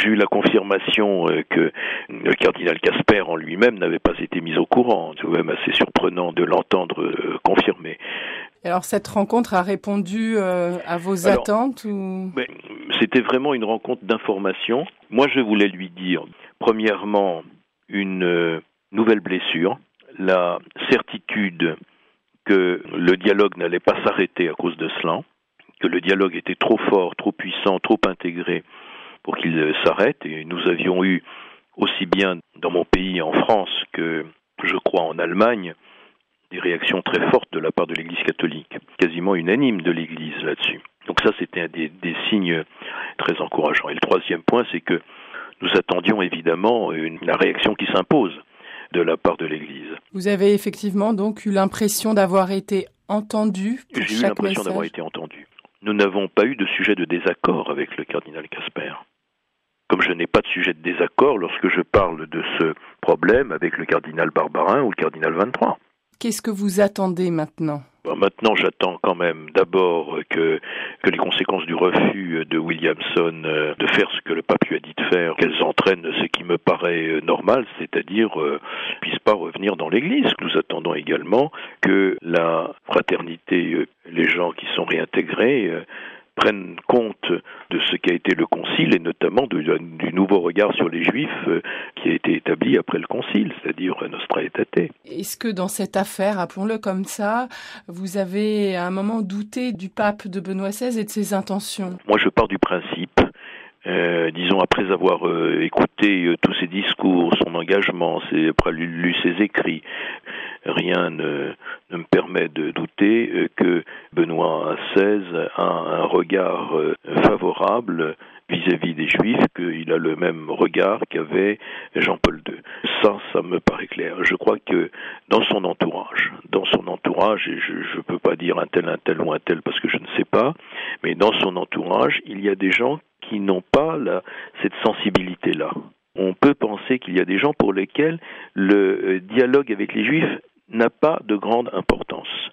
eu la confirmation que le cardinal Casper en lui-même n'avait pas été mis au courant. C'est même assez surprenant de l'entendre confirmer. Alors cette rencontre a répondu à vos attentes ou... C'était vraiment une rencontre d'information. Moi, je voulais lui dire, premièrement, une nouvelle blessure, la certitude que le dialogue n'allait pas s'arrêter à cause de cela, que le dialogue était trop fort, trop puissant, trop intégré pour qu'il s'arrête. Et nous avions eu, aussi bien dans mon pays, en France, que je crois en Allemagne, des réactions très fortes de la part de l'Église catholique, quasiment unanime de l'Église là-dessus. Donc ça, c'était des signes très encourageants. Et le troisième point, c'est que nous attendions évidemment la réaction qui s'impose de la part de l'Église. Vous avez effectivement donc eu l'impression d'avoir été entendu pour chaque message. J'ai eu l'impression d'avoir été entendu. Nous n'avons pas eu de sujet de désaccord avec le cardinal Casper. Comme je n'ai pas de sujet de désaccord lorsque je parle de ce problème avec le cardinal Barbarin ou le cardinal 23. Qu'est-ce que vous attendez maintenant ? Maintenant, j'attends quand même d'abord que les conséquences du refus de Williamson de faire ce que le pape lui a dit de faire, qu'elles entraînent ce qui me paraît normal, c'est-à-dire ne puisse pas revenir dans l'Église. Nous attendons également que la fraternité, les gens qui sont réintégrés, prennent compte de ce qu'a été le concile et notamment du nouveau regard sur les Juifs qui a été établi après le concile, c'est-à-dire Nostra Aetate. Est-ce que dans cette affaire, appelons-le comme ça, vous avez à un moment douté du pape de Benoît XVI et de ses intentions ? Moi, je pars du principe, disons après avoir écouté tous ses discours, son engagement, après lu ses écrits, rien ne me permet de douter que Benoît XVI a un regard favorable vis-à-vis des Juifs, qu'il a le même regard qu'avait Jean-Paul II. Ça me paraît clair. Je crois que dans son entourage, et je ne peux pas dire un tel ou un tel parce que je ne sais pas, mais dans son entourage, il y a des gens qui n'ont pas cette sensibilité-là. On peut penser qu'il y a des gens pour lesquels le dialogue avec les Juifs n'a pas de grande importance.